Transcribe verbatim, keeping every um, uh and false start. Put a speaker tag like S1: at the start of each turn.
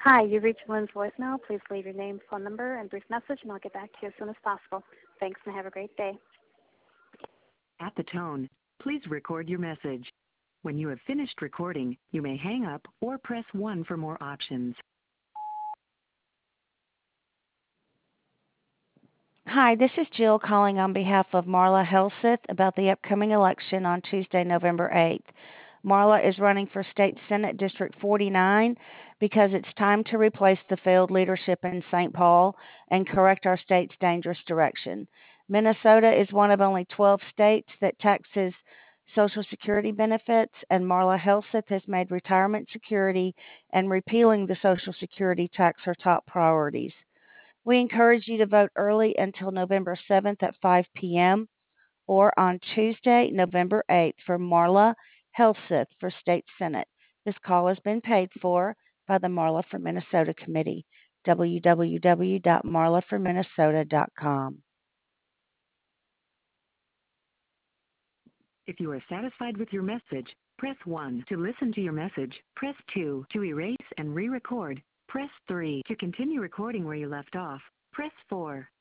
S1: Hi, you reached Lynn's voicemail. Please leave your name, phone number, and brief message, and I'll get back to you as soon as possible. Thanks, and have a great day.
S2: At the tone, please record your message. When you have finished recording, you may hang up or press one for more options.
S3: Hi, this is Jill calling on behalf of Marla Helseth about the upcoming election on Tuesday, November eighth. Marla is running for State Senate District forty-nine because it's time to replace the failed leadership in Saint Paul and correct our state's dangerous direction. Minnesota is one of only twelve states that taxes Social Security benefits, and Marla Helseth has made retirement security and repealing the Social Security tax her top priorities. We encourage you to vote early until November seventh at five p.m. or on Tuesday, November eighth for Marla Helseth for State Senate. This call has been paid for by the Marla for Minnesota Committee, w w w dot marla for minnesota dot com.
S2: If you are satisfied with your message, press one. To listen to your message, press two. To erase and re-record, press three. To continue recording where you left off, press four.